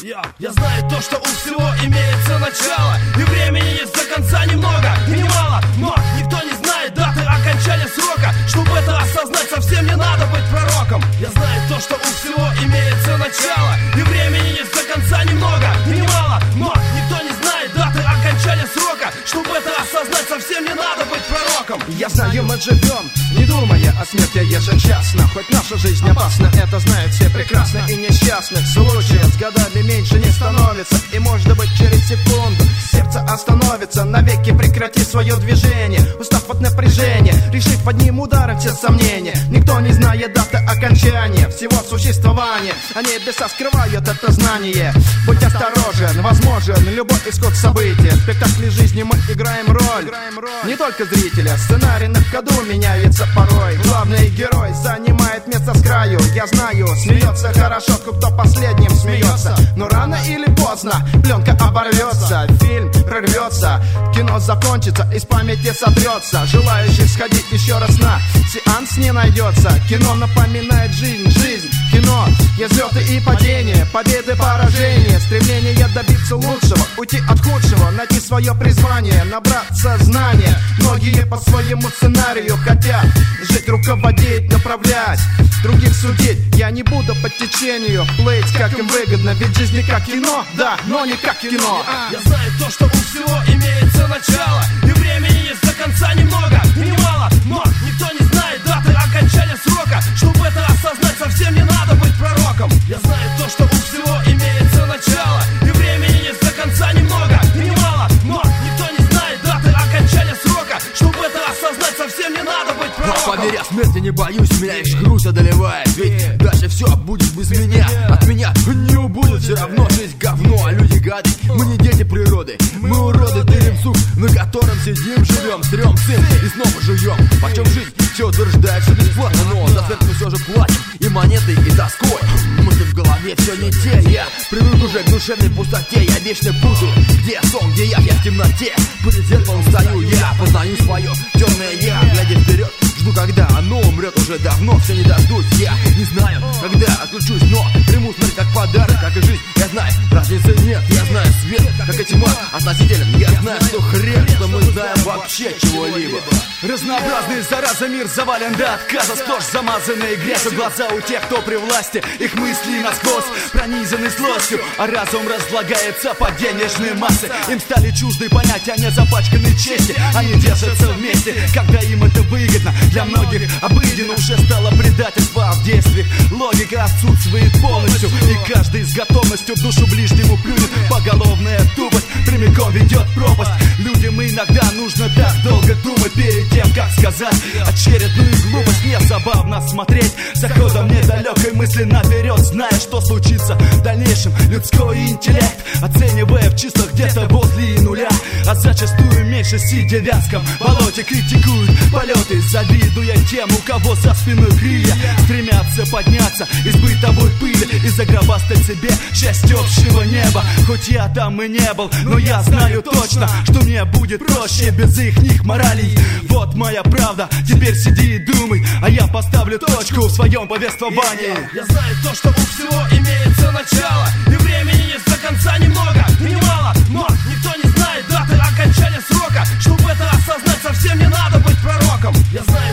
Я знаю то, что у всего имеется начало, и времени есть до конца немного и немало, но никто не знает даты окончания срока. Чтобы это осознать, совсем не надо быть пророком. Я знаю то, что у всего имеется начало, и времени есть до конца немного и немало, но никто не знает даты окончания срока. Чтобы это осознать, совсем не надо быть пророком. Я знаю, мы живем, не думая о смерти ежечасно. Хоть наша жизнь опасна, это знают все прекрасно. И несчастных случаев с годами меньше не становится. И может быть через секунду сердце остановится. Навеки прекрати свое движение, устав от напряжения, решив одним ударом все сомнения. Никто не знает даты окончания всего существования. Они беса скрывают это знание. Будь осторожен, возможен любой исход события. В спектакле жизни мы играем роль, не только зрителя. Сценарий на ходу меняется порой. Главный герой занимает место с краю. Я знаю, смеется хорошо, кто последним смеется. Но рано или поздно пленка оборвется, фильм прорвется, кино закончится, из памяти сотрется. Желающих сходить еще раз на сеанс не найдется. Кино напоминает жизнь, кино есть взлеты и падения, победы, поражения, стремление добиться лучшего, уйти от худшего, найти свое призвание, набраться знания. Многие по своему сценарию хотят жить, руководить, направлять, других судить. Я не буду по течению плыть, как им выгодно, ведь жизнь не как кино, да, но не как кино. Я знаю то, что у всего имеется начало, и времени есть до конца немного и немало, но никто не знает даты окончания срока. Чтобы это осознать, совсем не надо быть пророком. Я знаю то, что у всего имеется начало, и времени есть до конца немного и немало, но никто не знает даты окончания срока. Чтобы это осознать, совсем не надо быть пророком. Но поверь, я смерти не боюсь, меня лишь грусть одолевает. Ведь дальше все будет без меня, от меня не убудет. Все равно жизнь говно, а люди гады. Мы не дети природы, мы уроды, дырим суп, на котором сидим, живем, стрем сын и снова живем. Почем жизнь? Все утверждает, что бесплатно, но за смерть мы все же платим и монетой, и тоской. Мысли в голове все не те, я привык уже к душевной пустоте. Я вечно путаю, где сон, где я в темноте. Перед зеркалом стою, я познаю свое темное я, глядя вперед, жду, когда оно умрет. Уже давно все не дождусь, я не знаю, когда отключусь, но приму смерть как подарок, как и жизнь. Я знаю, разницы нет, я знаю свет, как и тьма относителен. Я знаю, что хрен, что мы знаем вообще чего-либо. Разнообразный, зараза, мир завален до отказа, сплошь замазанные грязью глаза у тех, кто при власти. Их мысли насквозь пронизаны злостью, а разум разлагается под денежные массы. Им стали чужды понятия, не запачканы чести. Они держатся вместе, когда им это выгодно. Для многих обыденно уже стало предательство в действиях. Логика отсутствует полностью, и каждый с готовностью в душу ближнему плюнет. Поголовная тупость прямиком ведет в пропасть. Людям иногда нужно так долго думать перед тем, как сказать очередную глупость. Мне забавно смотреть за ходом недалекой мысли наперед, зная, что случится в дальнейшем. Людской интеллект оценивая в числах где-то возле нуля, а зачастую меньше сидя в вязком болоте. Критикуют полеты, завидуя тем, у кого за спиной крылья, стремятся подняться из бытовой пыли и загробастать себе часть общего неба. Хоть я там и не был, но я знаю точно, что мне будет проще без их моралей. Вот моя правда, теперь сиди и думай, а я поставлю точку в своем повествовании. Я знаю то, что у всего имеется начало, и времени есть до конца немного и немало, но никто не знает даты окончания срока. Чтобы это осознать, совсем не надо быть пророком. Я знаю